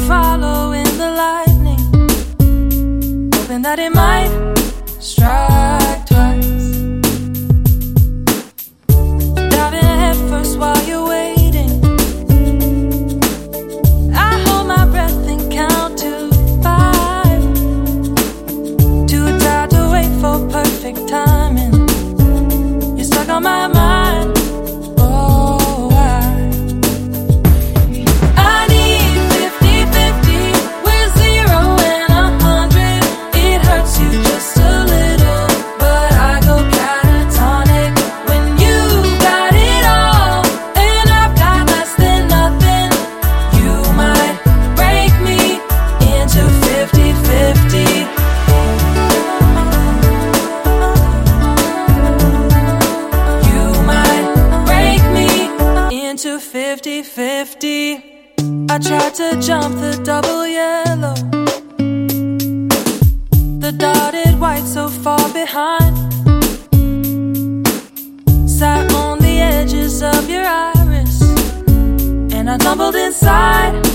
following the lightning, hoping that it might strike twice. Diving head first while you're waiting, I hold my breath and count to 5. Too tired to wait for perfect timing. You're stuck on my mind. Into 50-50. I tried to jump the double yellow, the dotted white so far behind. Sat on the edges of your iris, and I tumbled inside.